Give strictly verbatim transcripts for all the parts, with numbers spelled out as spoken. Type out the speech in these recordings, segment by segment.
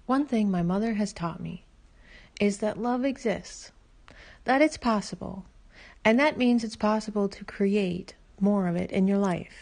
One thing my mother has taught me is that love exists, that it's possible, and that means it's possible to create more of it in your life.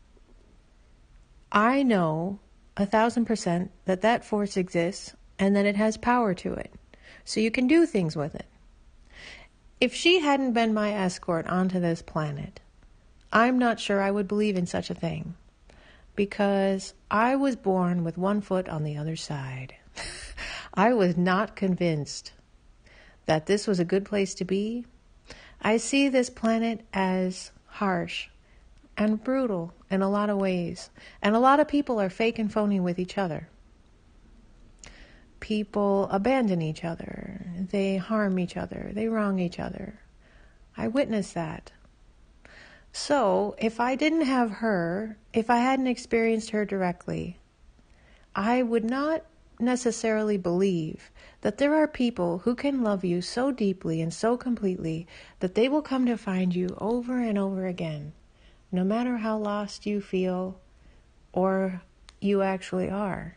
I know a thousand percent that that force exists and that it has power to it, so you can do things with it. If she hadn't been my escort onto this planet, I'm not sure I would believe in such a thing, because I was born with one foot on the other side. I was not convinced that this was a good place to be. I see this planet as harsh and brutal in a lot of ways, and a lot of people are fake and phony with each other. People abandon each other, they harm each other, they wrong each other. I witnessed that. So, if I didn't have her, if I hadn't experienced her directly, I would not necessarily believe that there are people who can love you so deeply and so completely that they will come to find you over and over again, no matter how lost you feel or you actually are.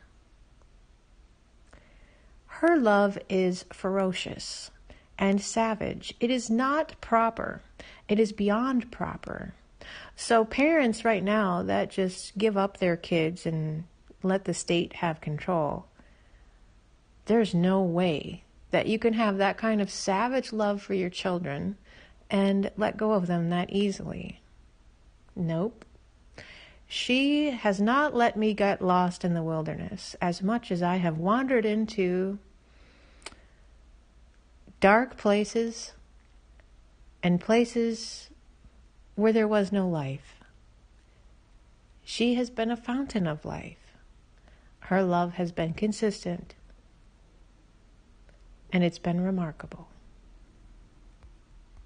Her love is ferocious and savage. It is not proper. It is beyond proper. So parents right now that just give up their kids and let the state have control, there's no way that you can have that kind of savage love for your children and let go of them that easily. Nope. She has not let me get lost in the wilderness as much as I have wandered into dark places and places where there was no life. She has been a fountain of life. Her love has been consistent, and it's been remarkable.